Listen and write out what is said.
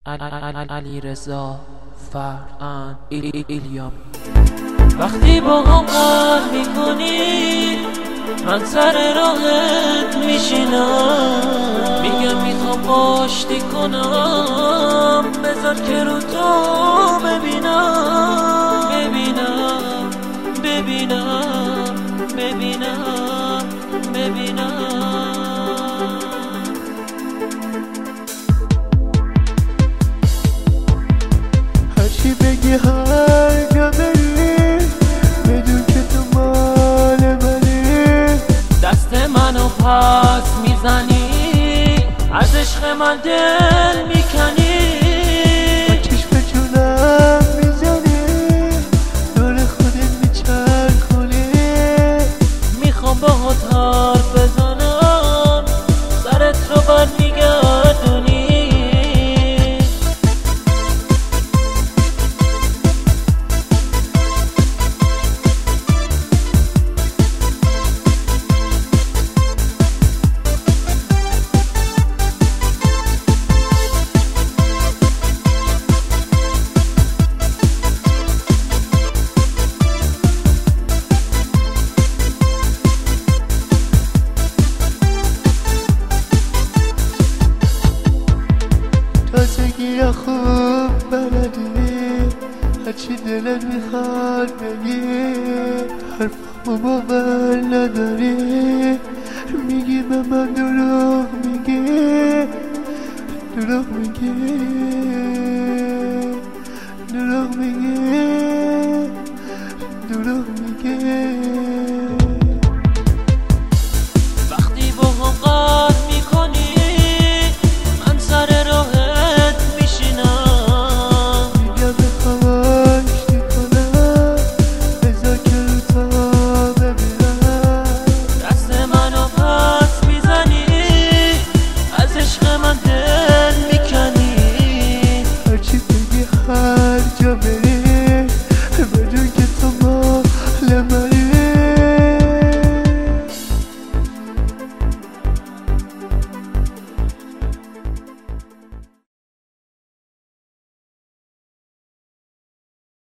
علیرضا فرهاد ایلیام. وقتی با هم قهر میکنی من سر راهت میشینم، میگم میخوام آشتی کنم، بذار که رو تو ببینم ببینم ببینم ببینم ببینم. هرچی بگی هر جا بری بدون که تو مال منی، دست منو پس میزنی، از عشق من دل میکنی، با چشم جونم میزنی، دور خودت میچرخونی. میخوام باهات حرف بزنم، سرت رو برمیگردونی. تازگی خوب بلدی، هرچی دلت میخواد بگی، حرفمو باور نداری، میگی به من دروغ میگی دروغ میگی.